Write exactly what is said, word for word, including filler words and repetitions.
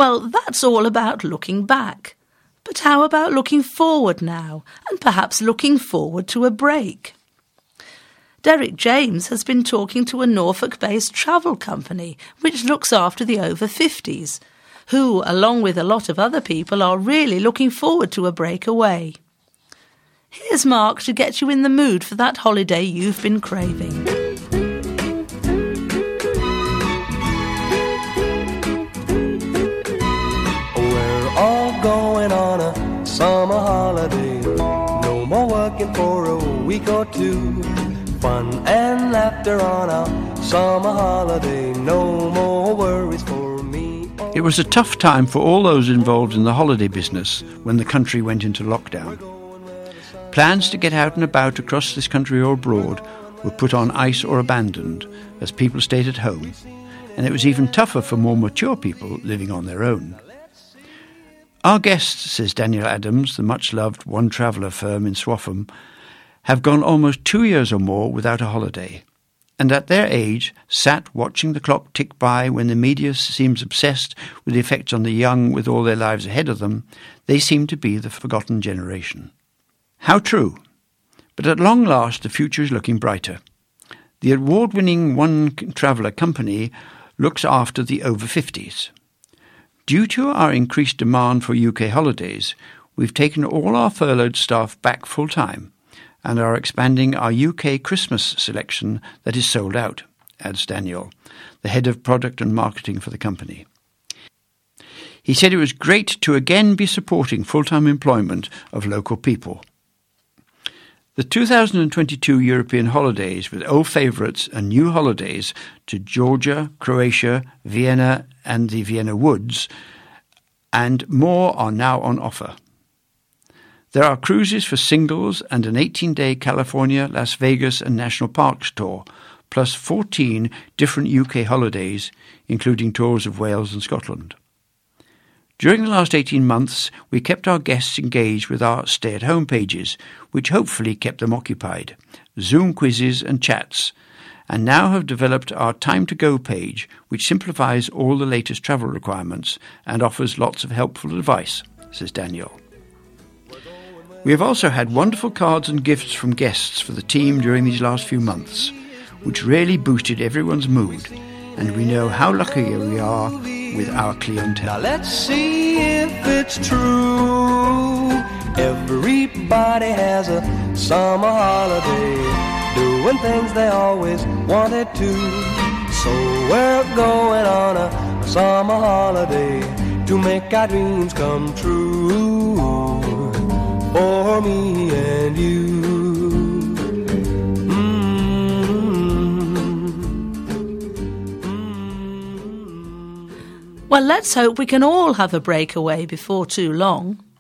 Well, that's all about looking back. But how about looking forward now, and perhaps looking forward to a break? Derek James has been talking to a Norfolk-based travel company which looks after the over fifties, who, along with a lot of other people, are really looking forward to a break away. Here's Mark to get you in the mood for that holiday you've been craving. We're all going on a summer holiday, no more working for a week or two. Fun and laughter on our summer holiday, no more worries for me. It was a tough time for all those involved in the holiday business when the country went into lockdown. Plans to get out and about across this country or abroad were put on ice or abandoned as people stayed at home, and it was even tougher for more mature people living on their own. Our guests, says Daniel Adams, the much-loved One Traveller firm in Swaffham, have gone almost two years or more without a holiday, and at their age sat watching the clock tick by when the media seems obsessed with the effects on the young with all their lives ahead of them. They seem to be the forgotten generation. How true! But at long last the future is looking brighter. The award-winning One Traveller company looks after the over fifties. Due to our increased demand for U K holidays, we've taken all our furloughed staff back full-time and are expanding our U K Christmas selection that is sold out, adds Daniel, the head of product and marketing for the company. He said it was great to again be supporting full-time employment of local people. The two thousand twenty-two European holidays with old favourites and new holidays to Georgia, Croatia, Vienna and the Vienna Woods and more are now on offer. There are cruises for singles and an eighteen-day California, Las Vegas and National Parks tour, plus fourteen different U K holidays, including tours of Wales and Scotland. During the last eighteen months, we kept our guests engaged with our stay-at-home pages, which hopefully kept them occupied, Zoom quizzes and chats, and now have developed our Time to Go page, which simplifies all the latest travel requirements and offers lots of helpful advice, says Daniel. We have also had wonderful cards and gifts from guests for the team during these last few months, which really boosted everyone's mood, and we know how lucky we are with our clientele. Now let's see if it's true. Everybody has a summer holiday, doing things they always wanted to. So we're going on a summer holiday to make our dreams come true. For me and you. Well, let's hope we can all have a breakaway before too long.